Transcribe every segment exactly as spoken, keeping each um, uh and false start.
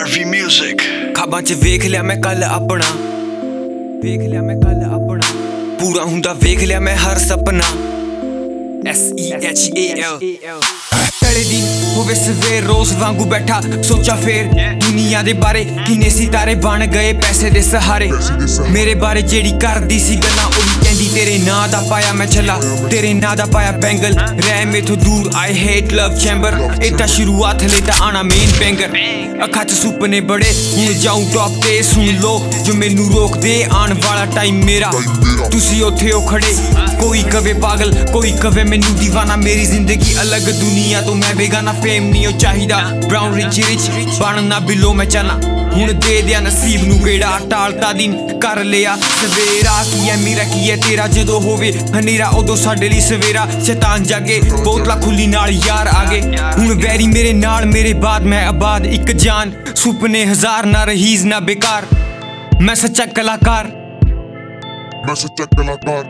R V Music। ਖਾਬਾਂ 'ਚ ਵੇਖ ਲਿਆ ਮੈਂ ਕੱਲ ਆਪਣਾ, ਵੇਖ ਲਿਆ ਮੈਂ ਕੱਲ ਆਪਣਾ, ਪੂਰਾ ਹੁੰਦਾ ਵੇਖ ਲਿਆ ਮੈਂ ਹਰ ਸੁਪਨਾ। S E H A L ਪਹਿਲੇ ਦਿਨ ਹੋਵੇ ਸਵੇਰ ਰੋਜ਼ ਵਾਂਗੂ ਬੈਠਾ ਸੋਚਾ ਫੇਰ ਦੁਨੀਆ ਦੇ ਬਾਰੇ, ਕਿੰਨੇ ਸਿਤਾਰੇ ਬਣ ਗਏ ਪੈਸੇ ਦੇ ਸਹਾਰੇ। ਮੇਰੇ ਬਾਰੇ ਜਿਹੜੀ ਕਰਦੀ ਸੀ ਗੱਲਾਂ ਉਹ ਵੀ ਕਹਿੰਦੀ ਤੇਰੇ ਨਾਂ ਦਾ ਪਾਇਆ ਮੈਂ ਛੱਲਾ, ਤੇਰੇ ਨਾਂ ਦਾ ਪਾਇਆ ਬੈਂਗਲ। ਰਹਿ ਮੇਥੋਂ ਦੂਰ ਆਈ ਹੇਟ ਲਵ ਚੈਂਬਰ, ਇਹ ਤਾਂ ਸ਼ੁਰੂਆਤ ਹਲੇ ਤਾਂ ਆਣਾ ਮੇਨ ਬੈਂਗਰ। ਅੱਖਾਂ 'ਚ ਸੁਪਨੇ ਬੜੇ ਹੁਣ ਜਾਊਂ ਟੌਪ ਤੇ, ਸੁਣ ਲੋ ਜੋ ਮੈਨੂੰ ਰੋਕਦੇ ਆਉਣ ਵਾਲਾ ਟਾਈਮ ਮੇਰਾ। ਤੁਸੀਂ ਉੱਥੇ ਹੋ ਖੜੇ, ਕੋਈ ਕਵੇ ਪਾਗਲ ਕੋਈ ਕਵੇ ਮੈਨੂੰ ਦੀਵਾਨਾ, ਮੇਰੀ ਜ਼ਿੰਦਗੀ ਅਲੱਗ ਦੁਨੀਆ ਤੋਂ ਮੈਂ ਬੇਗਾਨਾ। ਫੇਮ ਨਹੀਂ ਉਹ ਚਾਹੀਦਾ ਬਰਾਊਨ ਰਿਚ ਰਿਚ ਬਣਨਾ ਬਿਲੋ ਮੈਂ ਚਾਹਨਾ, ਹੁਣ ਦੇ ਦਿਆ ਨਸੀਬ ਨੂੰ ਗੇੜਾ। ਟਾਲਤਾ ਦਿਨ ਕਰ ਲਿਆ ਸਵੇਰਾ, ਕੀ ਹੈ ਮੇਰਾ ਕੀ ਹੈ ਤੇਰਾ, ਜਦੋਂ ਹੋਵੇ ਹਨੇਰਾ ਉਦੋਂ ਸਾਡੇ ਲਈ ਸਵੇਰਾ। ਸ਼ੈਤਾਨ ਜਾਗੇ ਬੋਤਲਾਂ ਖੁੱਲੀ ਨਾਲ ਯਾਰ ਆਗੇ, ਹੁਣ ਵੈਰੀ ਮੇਰੇ ਨਾਲ ਮੇਰੇ ਬਾਅਦ ਮੈਂ ਆਬਾਦ। ਇੱਕ ਜਾਨ ਸੁਪਨੇ ਹਜ਼ਾਰ ਨਾ ਰਹੀਜ਼ ਨਾ ਬੇਕਾਰ, ਮੈਂ ਸੱਚਾ ਕਲਾਕਾਰ, ਮੈਂ ਸੱਚਾ ਕਲਾਕਾਰ।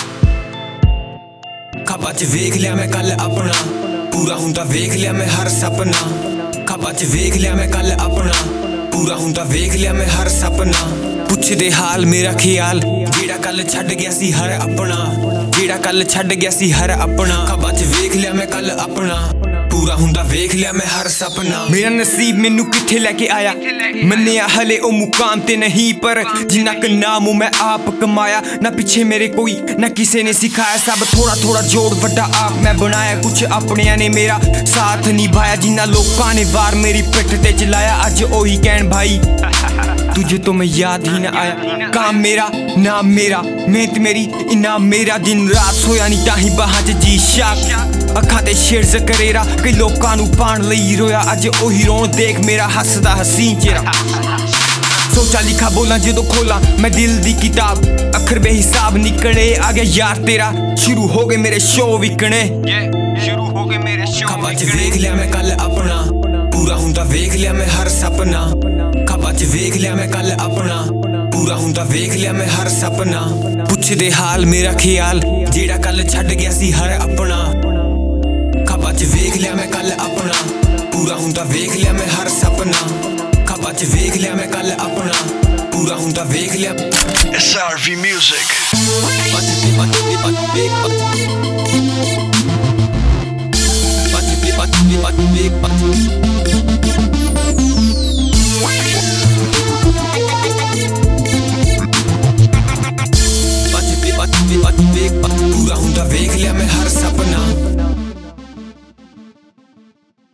ਖਾਬਾਂ 'ਚ ਵੇਖ ਲਿਆ ਮੈਂ ਕੱਲ ਆਪਣਾ, ਪੂਰਾ ਹੁੰਦਾ ਵੇਖ ਲਿਆ ਮੈਂ ਹਰ ਸੁਪਨਾ। ਖਾਬਾਂ 'ਚ ਵੇਖ ਲਿਆ ਮੈਂ ਕੱਲ ਆਪਣਾ, ਪੂਰਾ ਹੁੰਦਾ ਵੇਖ ਲਿਆ ਮੈਂ ਹਰ ਸੁਪਨਾ। ਪੁੱਛਦੇ ਹਾਲ ਮੇਰਾ ਖਿਆਲ, ਜਿਹੜਾ ਕੱਲ ਛੱਡ ਗਿਆ ਸੀ ਹਰ ਆਪਣਾ, ਜਿਹੜਾ ਕੱਲ ਛੱਡ ਗਿਆ ਸੀ ਹਰ ਆਪਣਾ। ਖਾਬਾਂ 'ਚ ਵੇਖ ਲਿਆ ਮੈਂ ਕੱਲ ਆਪਣਾ, ਪੂਰਾ ਹੁੰਦਾ ਵੇਖ ਲਿਆ ਮੈਂ ਹਰ ਸੁਪਨਾ। ਮੇਰਾ ਨਸੀਬ ਮੈਨੂੰ ਕਿੱਥੇ ਲੈ ਕੇ ਆਇਆ, ਮੰਨਿਆ ਹਲੇ ਉਹ ਮੁਕਾਮ ਤੇ ਨਹੀਂ, ਪਰ ਜਿੰਨਾ ਕੁ ਨਾਮ ਉਹ ਮੈਂ ਆਪ ਕਮਾਇਆ। ਨਾ ਪਿੱਛੇ ਮੇਰੇ ਕੋਈ ਨਾ ਕਿਸੇ ਨੇ ਸਿਖਾਇਆ, ਸਭ ਥੋੜਾ ਥੋੜਾ ਜੋੜ ਵੱਡਾ ਆਪ ਮੈਂ ਬਣਾਇਆ। ਕੁਛ ਆਪਣਿਆਂ ਨੇ ਮੇਰਾ ਸਾਥ ਨਿਭਾਇਆ, ਜਿੰਨਾ ਲੋਕਾਂ ਨੇ ਵਾਰ ਮੇਰੀ ਪਿੱਠ ਤੇ ਚਲਾਇਆ। ਅੱਜ ਉਹੀ ਕਹਿਣ ਭਾਈ तुझे तो मैं याद ही ना आया। काम मेरा नाम मेरा मेहनत मेरी इनाम मेरा, दिन रात सोया नहीं ताही बाहां च जी शाक। ਅੱਖਾਂ ਤੇ ਸ਼ੇਰ ਜ਼ਕਰੇਰਾ ਕਈ ਲੋਕਾਂ ਨੂੰ ਪਾਣ ਲਈ ਰੋਇਆ, ਅੱਜ ਉਹੀ ਰੋਣ ਦੇਖ ਮੇਰਾ ਹੱਸਦਾ ਹਸੀਨ ਚਿਹਰਾ। ਸੋਚਾ ਲਿਖਾ ਬੋਲਾਂ ਜਦੋਂ ਖੋਲਾਂ ਮੈਂ ਦਿਲ ਦੀ ਕਿਤਾਬ, ਅੱਖਰ ਬੇਹਿਸਾਬ ਨਿਕਲੇ ਆ ਗਿਆ ਯਾਰ ਤੇਰਾ। ਸ਼ੁਰੂ ਹੋ ਗਏ ਮੇਰੇ ਸ਼ੋਅ ਵਿਕਣੇ, ਸ਼ੁਰੂ ਹੋ ਗਏ ਮੇਰੇ ਸ਼ੋਅ। ਖਾਬਾਂ 'ਚ ਵੇਖ ਲਿਆ ਮੈਂ ਕੱਲ ਆਪਣਾ, ਪੂਰਾ ਹੁੰਦਾ ਵੇਖ ਲਿਆ ਮੈਂ ਹਰ ਸੁਪਨਾ। ਖਾਬਾਂ 'ਚ ਵੇਖ ਲਿਆ ਮੈਂ ਕੱਲ ਆਪਣਾ, ਪੂਰਾ ਹੁੰਦਾ ਵੇਖ ਲਿਆ ਮੈਂ ਹਰ ਸੁਪਨਾ। ਪੁੱਛਦੇ ਹਾਲ ਮੇਰਾ ਖਿਆਲ, ਜਿਹੜਾ ਕੱਲ ਛੱਡ ਗਿਆ ਸੀ ਹਰ ਆਪਣਾ। ਖਾਬਾਂ 'ਚ ਵੇਖ ਲਿਆ ਮੈਂ ਕੱਲ ਆਪਣਾ, ਪੂਰਾ ਹੁੰਦਾ ਵੇਖ ਲਿਆ ਮੈਂ ਹਰ ਸੁਪਨਾ। ਖਾਬਾਂ 'ਚ ਵੇਖ ਲਿਆ ਮੈਂ ਕੱਲ ਆਪਣਾ, ਪੂਰਾ ਹੁੰਦਾ ਵੇਖ ਲਿਆ। S R V Music।